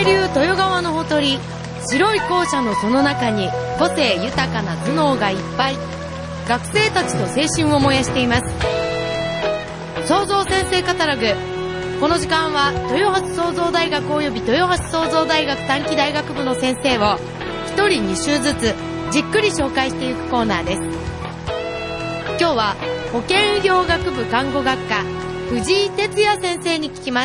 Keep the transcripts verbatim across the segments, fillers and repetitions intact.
流豊川のほとり、白い校舎のその中に個性豊かな頭脳がいっぱい。学生たちと青春を燃やしています。創造先生カタログ。この時間は豊橋創造大学及び豊橋創造大学短期大学部の先生をひとりに週ずつじっくり紹介していくコーナーです。今日は保健医療学部看護学科藤井哲也先生に聞きます。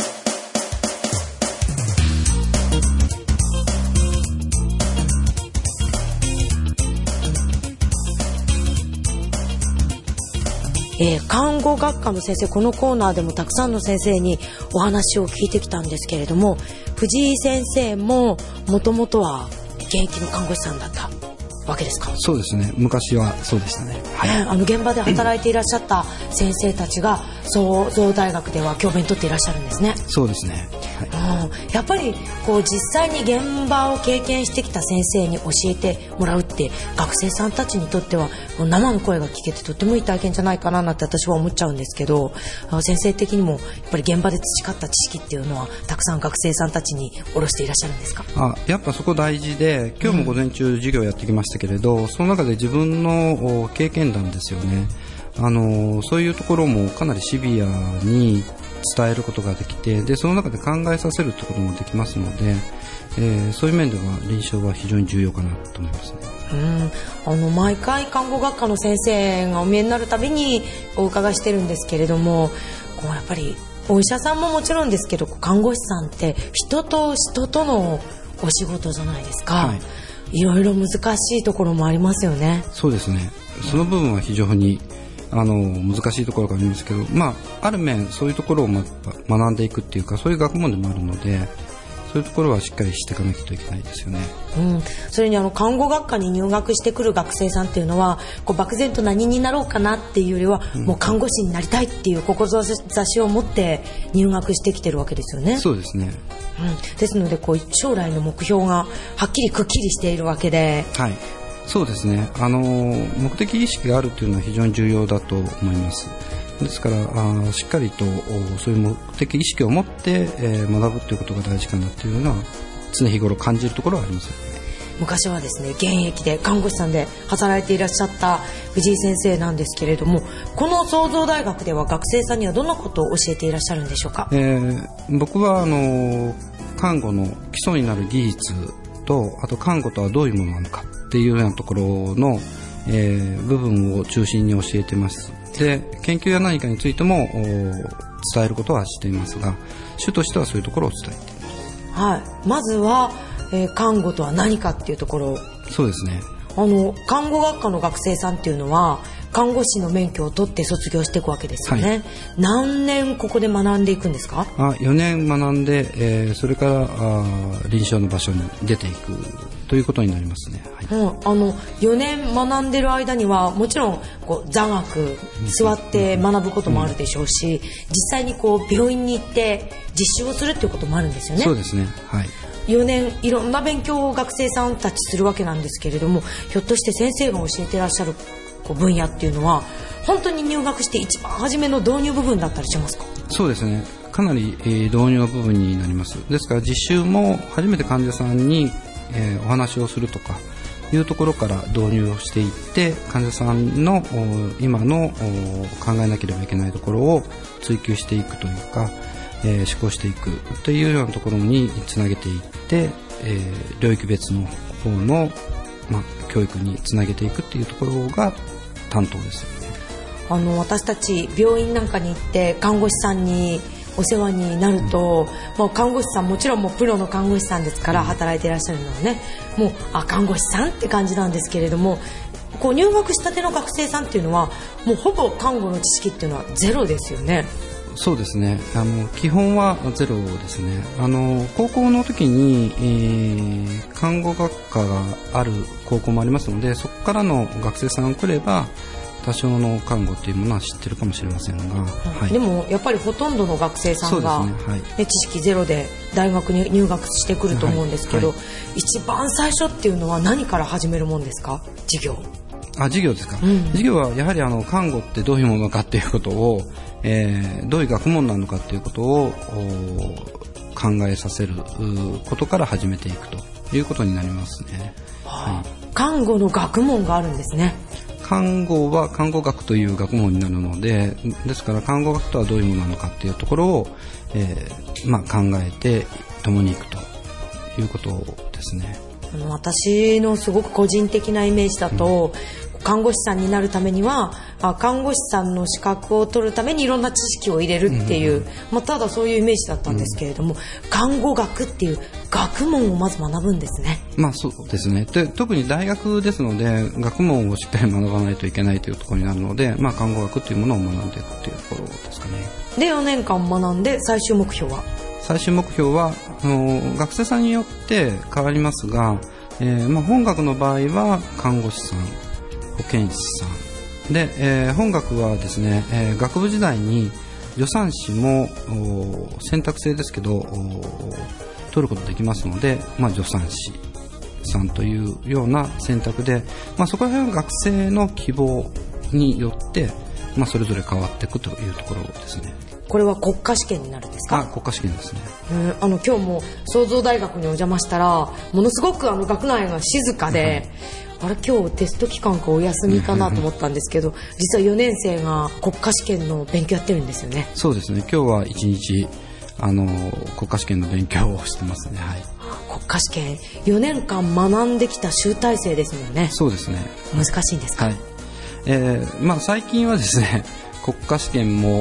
えー、看護学科の先生、このコーナーでもたくさんの先生にお話を聞いてきたんですけれども、藤井先生ももともとは現役の看護師さんだったわけですか？ そうですね、昔はそうでしたね、はい。 えー、あの現場で働いていらっしゃった先生たちが創造大学では教鞭とっていらっしゃるんですね。 そうですね、はい。 うん、やっぱりこう実際に現場を経験してきた先生に教えてもらうって学生さんたちにとっては生の声が聞けてとてもいい体験じゃないかななんて私は思っちゃうんですけど、先生的にもやっぱり現場で培った知識っていうのはたくさん学生さんたちに下ろしていらっしゃるんですか？ あ、やっぱそこ大事で、今日も午前中授業やってきましたけれど、うん、その中で自分の経験談ですよね。あのそういうところもかなりシビアに伝えることができて、でその中で考えさせるということもできますので、えー、そういう面では臨床は非常に重要かなと思いますね。 うん、あの毎回看護学科の先生がお見えになるたびにお伺いしてるんですけれども、こうやっぱりお医者さんももちろんですけど、看護師さんって人と人とのお仕事じゃないですか、はい、いろいろ難しいところもありますよね。 そうですね、その部分は非常にあの難しいところがありますけど、まあ、ある面そういうところを、ま、学んでいくっていうか、そういう学問でもあるので、そういうところはしっかりしていかなきゃいけないですよね。 うん、それにあの看護学科に入学してくる学生さんっていうのはこう漠然と何になろうかなっていうよりは、うん、もう看護師になりたいっていう志を持って入学してきてるわけですよね。 そうですね、 うん、ですのでこう将来の目標がはっきりくっきりしているわけで、 はい、そうですね、あの目的意識があるというのは非常に重要だと思います。ですからあしっかりとそういう目的意識を持って、えー、学ぶということが大事かなというのは常日頃感じるところはありますよね。 昔はですね、現役で看護師さんで働いていらっしゃった藤井先生なんですけれども、この創造大学では学生さんにはどんなことを教えていらっしゃるんでしょうか？ えー、僕はあの看護の基礎になる技術と、あと看護とはどういうものなのかっていうようなところの、えー、部分を中心に教えてます。で研究や何かについても伝えることはしていますが、主としてはそういうところを伝えています。 はい、まずは、えー、看護とは何かっていうところ。 そうですね、 あの看護学科の学生さんっていうのは看護師の免許を取って卒業していくわけですよね、はい、何年ここで学んでいくんですか？ あよねん学んで、えー、それからあ臨床の場所に出ていくということになりますね、はい。 うん、あのよねん学んでる間にはもちろんこう座学座って学ぶこともあるでしょうし、うん、実際にこう病院に行って実習をするっていうこともあるんですよね。 そうですね、はい。 よねんいろんな勉強を学生さんたちするわけなんですけれども、ひょっとして先生が教えてらっしゃるこう分野っていうのは本当に入学して一番初めの導入部分だったりしますか？ そうですね、かなり、えー、導入の部分になります。ですから実習も初めて患者さんに、えー、お話をするとかいうところから導入をしていって、患者さんの今の考えなければいけないところを追求していくというか、えー、思考していくというようなところにつなげていって、えー、領域別の方の、まあ、教育につなげていくっていうところが担当ですよね。 あの私たち病院なんかに行って看護師さんにお世話になると、うん、もう看護師さんもちろんもうプロの看護師さんですから働いていらっしゃるのはね、もうあ看護師さんって感じなんですけれども、こう入学したての学生さんっていうのはもうほぼ看護の知識っていうのはゼロですよね。 そうですね、あの基本はゼロですね。あの高校の時に、えー、看護学科がある高校もありますので、そこからの学生さんが来れば多少の看護というものは知ってるかもしれませんが、はい、 でもやっぱりほとんどの学生さんが、ねはい、知識ゼロで大学に入学してくると思うんですけど、はいはい、一番最初っていうのは何から始めるもんですか？授業。 あ授業ですか、うん、授業はやはりあの看護ってどういうものかっていうことを、えー、どういう学問なのかっていうことを考えさせることから始めていくということになりますね。 はあ、はい、看護の学問があるんですね。 看護は看護学という学問になるので、ですから看護学とはどういうものなのかっていうところを、えーまあ、考えて共にいくということですね。 私のすごく個人的なイメージだと、うん、看護師さんになるためには看護師さんの資格を取るためにいろんな知識を入れるっていう、うんまあ、ただそういうイメージだったんですけれども、うん、看護学っていう学問をまず学ぶんですね。 まあそうですね。で特に大学ですので学問をしっかり学ばないといけないというところになるので、まあ、看護学というものを学んでいくというところですかね。 でよねんかん学んで最終目標は最終目標はあの学生さんによって変わりますが、えーまあ、本学の場合は看護師さん、保健師さんで、えー、本学はですね、えー、学部時代に助産師も選択制ですけど取ることできますので、まあ、助産師さんというような選択で、まあ、そこら辺は学生の希望によって、まあ、それぞれ変わっていくというところですね。 これは国家試験になるんですか？ あ、国家試験ですね。 あの今日も創造大学にお邪魔したらものすごくあの学内が静かで、はい、あれ今日テスト期間かお休みかなと思ったんですけど実はよねん生が国家試験の勉強やってるんですよね。 そうですね。今日はいちにちあの国家試験の勉強をしてますね。はい、 国家試験よねんかん学んできた集大成ですよね。 そうですね。 難しいんですか？ はい、えーまあ、最近はですね国家試験も、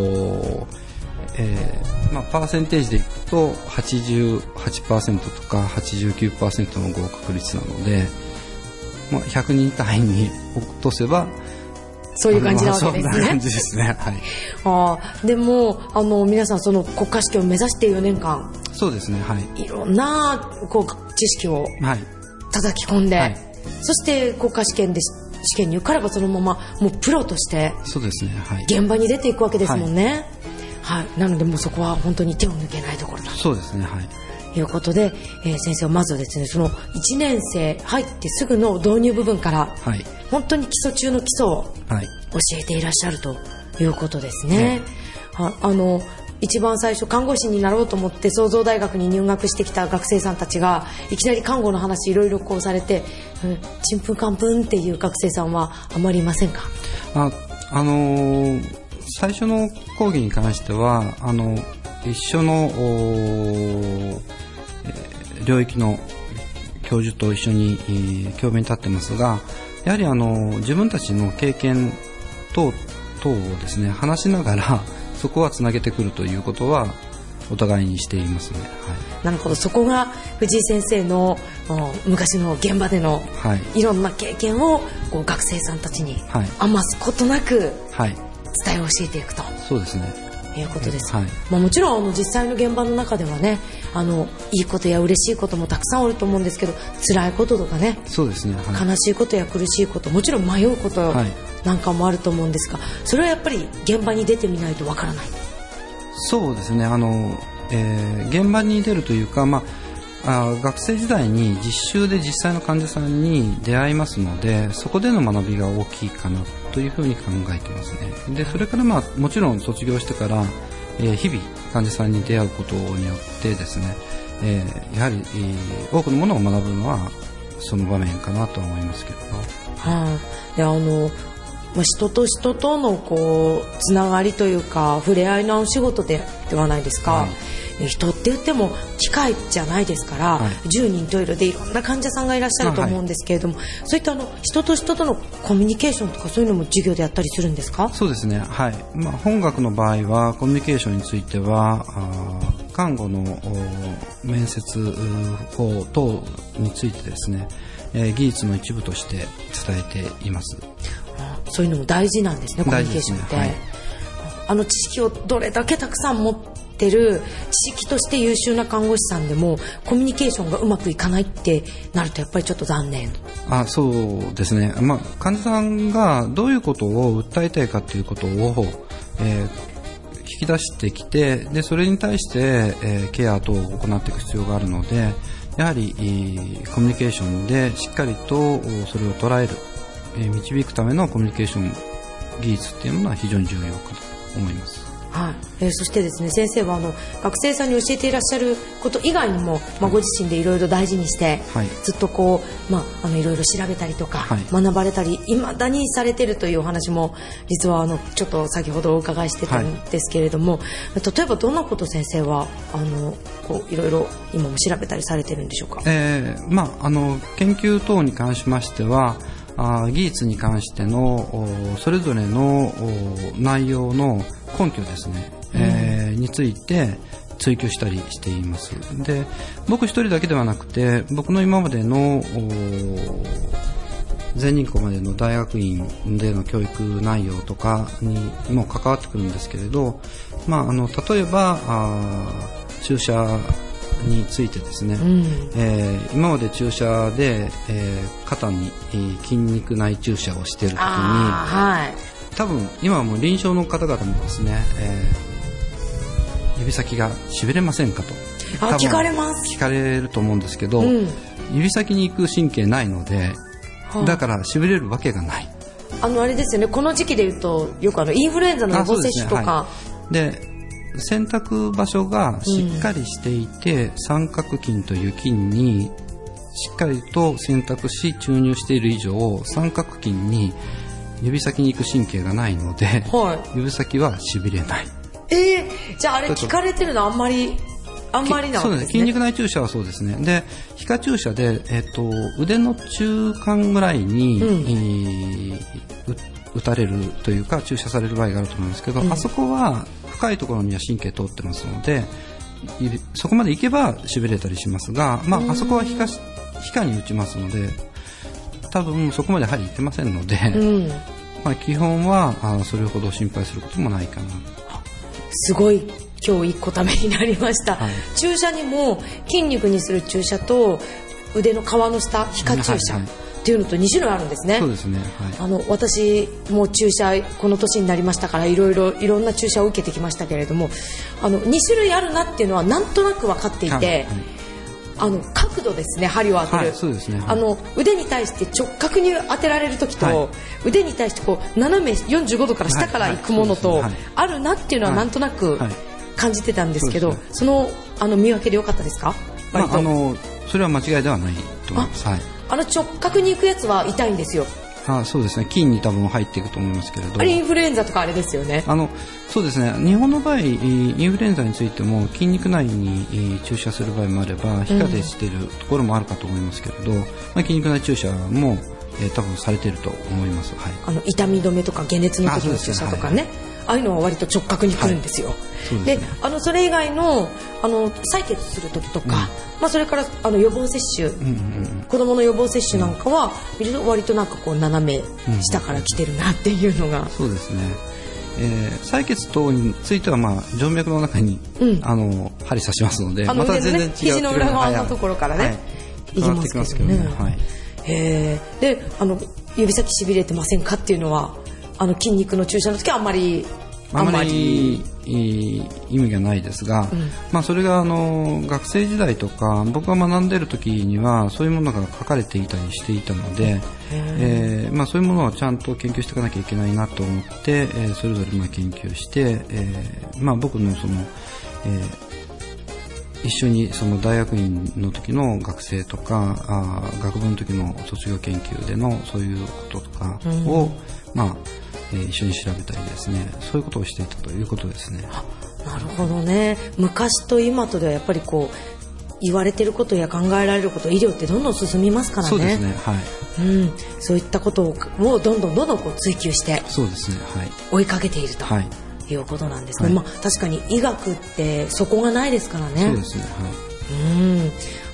えーまあ、パーセンテージでいくと はちじゅうはちパーセント とか はちじゅうきゅうパーセント の合格率なので、まあ、ひゃくにん単位に落とせばそういう感じなわけですね。 そんな感じですね。はい、 あでもあの皆さんその国家試験を目指してよねんかんそうですね、はい、 いろんなこう知識を叩き込んで、はい、そして国家試験で試験に受かればそのままもうプロとして現場に出ていくわけですもんね。はいはい、なのでもうそこは本当に手を抜けないところだとそうですね、はい、 いうことで、えー、先生はまずはですねそのいちねん生入ってすぐの導入部分から、はい、本当に基礎中の基礎を教えていらっしゃるということですね。はい、ああの一番最初看護師になろうと思って創造大学に入学してきた学生さんたちがいきなり看護の話いろいろこうされて、うん、ちんぷんかんぷんっていう学生さんはあまりいませんか？ あ、あのー、最初の講義に関してはあの一緒の、えー、領域の教授と一緒に、えー、教鞭に立ってますがやはりあの自分たちの経験等々をですね話しながらそこはつなげてくるということはお互いにしていますね。はい、 なるほど。そこが藤井先生の昔の現場でのいろんな経験をこう学生さんたちに余すことなく伝え教えていくと、はい、 そうですねいうことです。はい、まあ、もちろんあの実際の現場の中ではねあのいいことや嬉しいこともたくさんあると思うんですけど辛いこととかね、 そうですね、はい、 悲しいことや苦しいこともちろん迷うこと、はいなんかもあると思うんですがそれはやっぱり現場に出てみないとわからない。 そうですねあの、えー、現場に出るというか、まあ、あ学生時代に実習で実際の患者さんに出会いますのでそこでの学びが大きいかなというふうに考えてますね。でそれから、まあ、もちろん卒業してから、えー、日々患者さんに出会うことによってですね、えー、やはり、えー、多くのものを学ぶのはその場面かなとは思いますけども、 はあ、いやあの人と人とのこうつながりというか触れ合いのお仕事でではないですか。はい、人って言っても機械じゃないですから、はい、じゅうにんトイレでいろんな患者さんがいらっしゃると思うんですけれども、はい、そういったあの人と人とのコミュニケーションとかそういうのも授業でやったりするんですか？ そうですね、はい、まあ、本学の場合はコミュニケーションについてはあ看護の面接法等についてですね、えー、技術の一部として伝えています。 そういうのも大事なんですね、コミュニケーションって、ね、はい、あの知識をどれだけたくさん持ってる知識として優秀な看護師さんでもコミュニケーションがうまくいかないってなるとやっぱりちょっと残念。 あ、そうですね、まあ、患者さんがどういうことを訴えたいかということを、えー、引き出してきてでそれに対して、えー、ケア等を行っていく必要があるのでやはりコミュニケーションでしっかりとそれを捉える導くためのコミュニケーション技術っていうものは非常に重要かと思います。 はい、えー、そしてですね、先生はあの学生さんに教えていらっしゃること以外にも、まあ、ご自身でいろいろ大事にして、はい、ずっとこう、まあ、あのいろいろ調べたりとか、はい、学ばれたり未だにされているというお話も実はあのちょっと先ほどお伺いしてたんですけれども、はい、例えばどんなこと先生はあのこういろいろ今も調べたりされてるんでしょうか。 えーまあ、あの研究等に関しましては、あ技術に関してのそれぞれの内容の根拠ですね、うん、えー、について追求したりしています。で、僕一人だけではなくて、僕の今までの全人口までの大学院での教育内容とかにも関わってくるんですけれど、まあ、あの例えばあ注射についてですね、うん、えー、今まで注射で、えー、肩に、えー、筋肉内注射をしているときに、はい、多分今はもう臨床の方々もですね、えー、指先がしびれませんかとあ聞かれます聞かれると思うんですけど、うん、指先に行く神経ないので、はあ、だからしびれるわけがない。 あのあれですよね、この時期でいうとよくあのインフルエンザの予防接種とかで選択場所がしっかりしていて、うん、三角筋という筋にしっかりと選択し注入している以上、三角筋に指先に行く神経がないので、はい、指先はしびれない。 えー、じゃああれ聞かれてるのあんまりあんまりなんですね。 そうですね、筋肉内注射はそうですね。で、皮下注射で、えー、と腕の中間ぐらいに、うん、えー、打たれるというか注射される場合があると思うんですけど、うん、あそこは深いところには神経通ってますので、そこまで行けばしびれたりしますが、まあ、あそこは皮下、皮下に打ちますので多分そこまで針いけませんので、うん、まあ、基本はあそれほど心配することもないかな。 すごい今日一個ためになりました、はい、注射にも筋肉にする注射と腕の皮の下皮下注射、はいはい、っていうのとに種類あるんですね。 そうですね、はい、 あの私も注射この年になりましたからいろいろいろんな注射を受けてきましたけれども、あのに種類あるなっていうのはなんとなく分かっていて、はいはい、あの角度ですね、針を当てる、はい、そうですね、はい、あの腕に対して直角に当てられる時と、はい、腕に対してこう斜めよんじゅうごどから下から行くものとあるなっていうのはなんとなく感じてたんですけど、はいはい、その、あの見分けでよかったですか。 まあ、あのそれは間違いではないと思います。あ、はい、 あの直角に行くやつは痛いんですよ。 あ、そうですね、筋に多分入っていくと思いますけれど、 あれインフルエンザとかあれですよね。 あのそうですね、日本の場合インフルエンザについても筋肉内に注射する場合もあれば皮下でしているところもあるかと思いますけれど、うん、まあ、筋肉内注射も、えー、多分されていると思います。はい、あの痛み止めとか解熱の時の注射とかね、ああいうのは割と直角に来るんですよ。はい、そ, で、ね、あのそれ以外 の, あの採血する時とか、うん、まあ、それからあの予防接種、うんうんうん、子どもの予防接種なんかは見ると割となんかこう斜め下から来てるなっていうのが、うんうん、 そうですね、えー、採血等については、まあ、静脈の中に、うん、あの針刺しますので、 あのまた全然違う、ね、 肘の裏側のところからね、はい、いきますけどね。はい、えー、であの指先しびれてませんかっていうのはあの筋肉の注射の時はあんまりあんまり意味がないですが、うん、まあ、それがあの学生時代とか僕が学んでいる時にはそういうものが書かれていたりしていたので、えーまあ、そういうものはちゃんと研究していかなきゃいけないなと思って、えー、それぞれまあ研究して、えーまあ、僕のその、えー、一緒にその大学院の時の学生とかあ学部の時の卒業研究でのそういうこととかを、うん、まあえー、一緒に調べたりですね、そういうことをしていたということですね。 なるほどね。昔と今とではやっぱりこう言われていることや考えられること、医療ってどんどん進みますからね。 そうですね、はい、 うん、そういったことをどんどんどんどんこう追求してそうですね、はい、 追いかけていると、はい、いうことなんですね。はい、まあ、確かに医学って底がないですからね。 そうですね、はい、うん、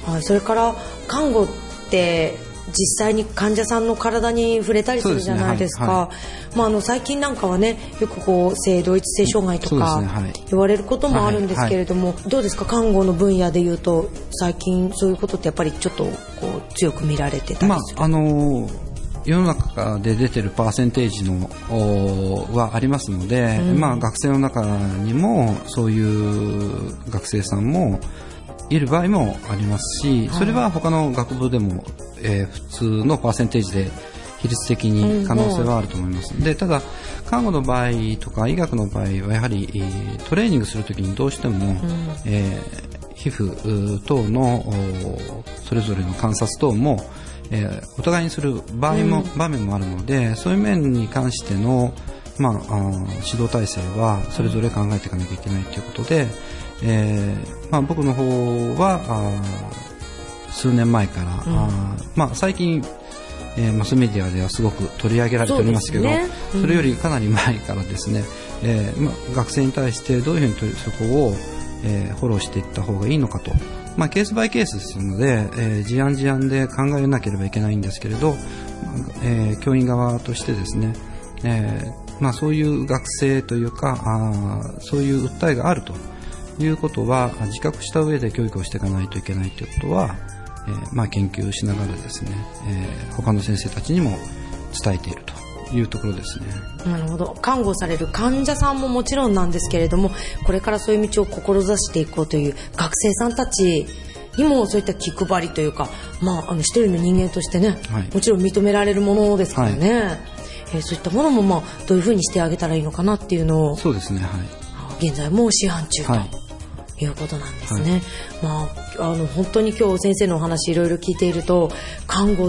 はい、それから看護って実際に患者さんの体に触れたりするじゃないですか。はいはい、まあ、あの最近なんかはね、よくこう性同一性障害とか言われることもあるんですけれども、はいはい、どうですか、看護の分野でいうと最近そういうことってやっぱりちょっとこう強く見られてたりする。まあ、あの世の中で出てるパーセンテージのはありますので、うん、まあ、学生の中にもそういう学生さんもいる場合もありますし、それは他の学部でも、えー、普通のパーセンテージで比比率的に可能性はあると思います。で、ただ看護の場合とか医学の場合はやはりトレーニングするときにどうしても、うん、えー、皮膚等のそれぞれの観察等も、えー、お互いにする場合も、うん、場面もあるので、そういう面に関しての、まあ、あ指導体制はそれぞれ考えていかなきゃいけないということで、えーまあ、僕の方はあ数年前から、うん、あまあ、最近、えー、マスメディアではすごく取り上げられておりますけど、 そうですね、うん、それよりかなり前からですね、えーまあ、学生に対してどういうふうにそこを、えー、フォローしていった方がいいのかと、まあ、ケースバイケースですので、えー、事案事案で考えなければいけないんですけれど、えー、教員側としてですね、えーまあ、そういう学生というかあそういう訴えがあるということは自覚した上で教育をしていかないといけないということは、えーまあ、研究しながらですね、えー、他の先生たちにも伝えているというところですね。 なるほど。看護される患者さんももちろんなんですけれども、これからそういう道を志していこうという学生さんたちにもそういった気配りというか、まあ、あの一人の人間としてね、はい、もちろん認められるものですからね、はい、えー、そういったものも、まあ、どういうふうにしてあげたらいいのかなっていうのを、 そうですね、はい、現在も試案中と、はい、いうことなんですね、はい、まあ、あの本当に今日先生のお話いろいろ聞いていると、看護って、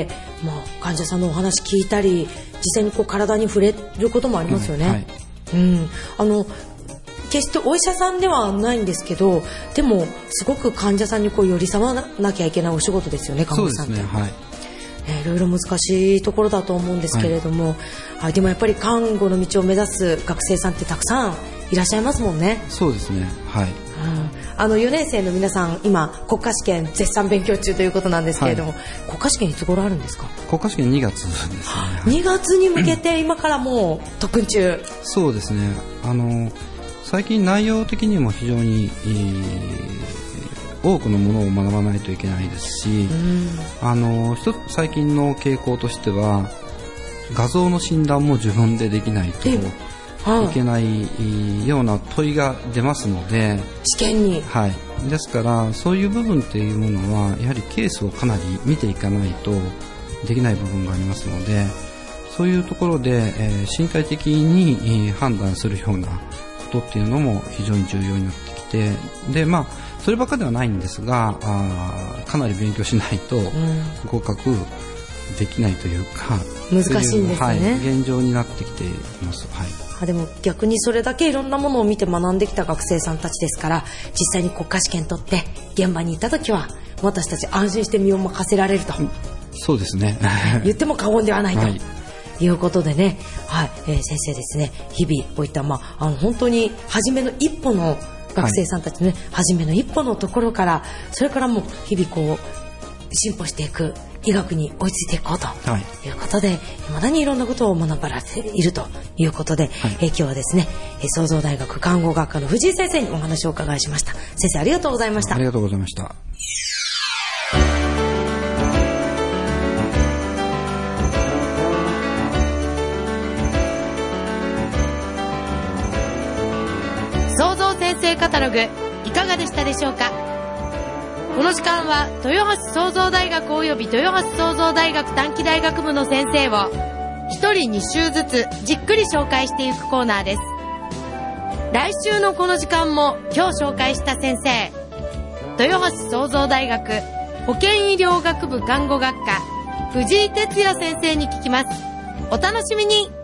まあ、患者さんのお話聞いたり実際にこう体に触れることもありますよね、うん、はい、うん、あの決してお医者さんではないんですけど、でもすごく患者さんにこう寄り添わなきゃいけないお仕事ですよね、看護師さんって。そうですね、はい、えー、いろいろ難しいところだと思うんですけれども、はい、あ、でもやっぱり看護の道を目指す学生さんってたくさんいらっしゃいますもんね。 そうですね、はい、うん、 あのよねん生の皆さん今国家試験絶賛勉強中ということなんですけれども、はい、国家試験いつ頃あるんですか？ 国家試験にがつですね、はい、 にがつに向けて今からもう特訓中。 そうですね、あの最近内容的にも非常に、えー、多くのものを学ばないといけないですし、うん、あの一つ最近の傾向としては画像の診断も自分でできないといけないような問いが出ますので、 試験に、 はい、ですからそういう部分っていうものはやはりケースをかなり見ていかないとできない部分がありますので、そういうところで、えー、身体的に、えー、判断するようなことっていうのも非常に重要になってきて、で、まあそればっかではないんですが、あかなり勉強しないと合格できないというか、 うん、難しいんですね、はい、 現状になってきています、はい、 あでも逆にそれだけいろんなものを見て学んできた学生さんたちですから、実際に国家試験取って現場に行った時は私たち安心して身を任せられると、うん、 そうですね言っても過言ではないと、はい、いうことでね、はい、えー、先生ですね、日々こういった、まあ、あの本当に初めの一歩の学生さんたちね、はい、初めの一歩のところからそれからもう日々こう進歩していく医学に追いついていこうということで、はい、未だにいろんなことを学ばれているということで、はい、えー、今日はですね、えー、創造大学看護学科の藤井先生にお話をお伺いしました。先生ありがとうございました。 ありがとうございました。 創造先生カタログいかがでしたでしょうか？この時間は豊橋創造大学および豊橋創造大学短期大学部の先生をひとりに週ずつじっくり紹介していくコーナーです。来週のこの時間も今日紹介した先生、豊橋創造大学保健医療学部看護学科藤井哲也先生に聞きます。お楽しみに。